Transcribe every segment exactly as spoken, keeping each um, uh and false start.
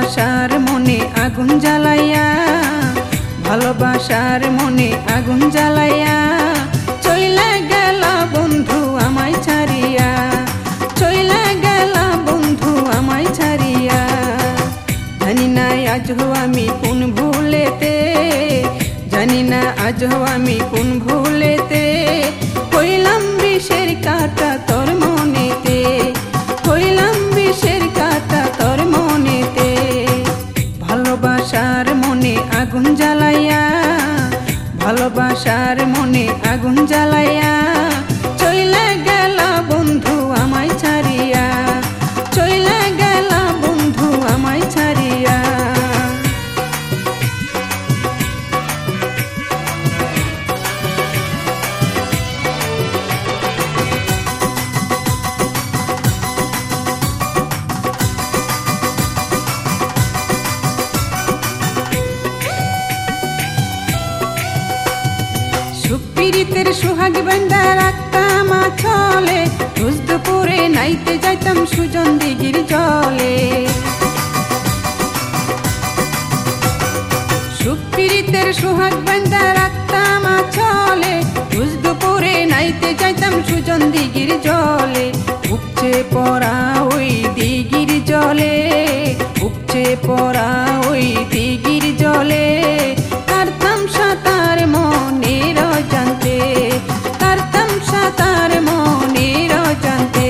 ভালোবাসার মনে আগুন জ্বালাইয়া, ভালোবাসার মনে আগুন জ্বালাইয়া চইলা গেলা বন্ধু আমায় ছাড়িয়া, চইলা গেলা বন্ধু আমায় ছাড়িয়া। জানি না আজও আমি কোন ভুলেতে, জানি না আজও আমি কোন ভুলেতে হইলাম বিষের কাঁটা তোর মনেতে, হইলাম বিষের কাঁটা তোর মনেতে। ভালোবাসার মনে আগুন জ্বালাইয়া, ভালোবাসার মনে আগুন জ্বালাইয়া চইলা গেলা বন্ধু আমায় ছাড়িয়া, চইলা গেলা বন্ধু আমায় ছাড়িয়া। সুপ্রীতের সোহাগ বান্ধা রাখতাম আঁচলে, রোজ দুপুরে নাইতে যাইতাম সুজন দিঘির জলে। সুপ্রীতের সোহাগ বান্ধা রাখতাম আঁচলে, রোজ দুপুরে নাইতে যাইতাম সুজন দিঘির জলে। উপচে পড়া ওই দিঘির জলে, উপচে পড়া ওই দিঘির জলে কারতাম সাঁতার মনের অজান্তে, কারতাম সাঁতার মনের অজান্তে।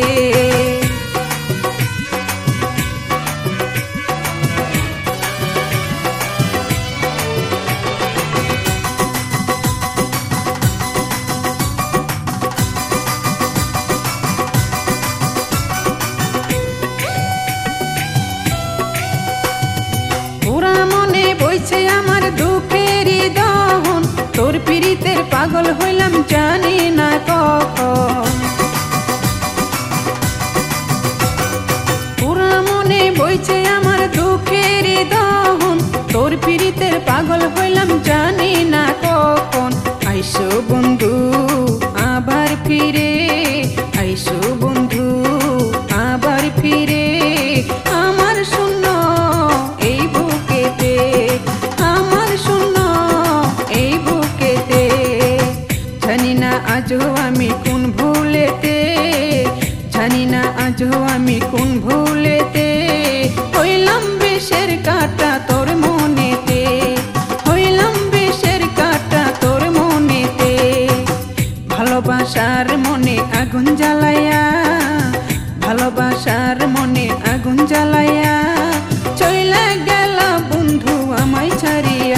পুরা মনে বইছে আমার দুঃখেরই দহন, তোর পীড়িতের পাগল হইলাম জানি না কখন। পুরা মনে বইছে আমার দুঃখেরই দহন, তোর পীড়িতের পাগল হইলাম জানি না কখন। আইসো বন্ধু আবার ফিরে, আইসো বন্ধু আবার ফিরে আমার শূন্য এই বুকেতে, আমার শূন্য এই বুকেতে। জানি না আজও আমি কোন ভুলেতে, জানি না আজও আমি কোন ভুলেতে হইলাম বিষের কাঁটা তোর মনেতে, হইলাম বিষের কাঁটা তোর মনেতে। ভালোবাসার মনে আগুন জ্বালাইয়া, ভালোবাসার মনে আগুন জ্বালাইয়া চইলা গেলা বন্ধু আমায় ছাড়িয়া।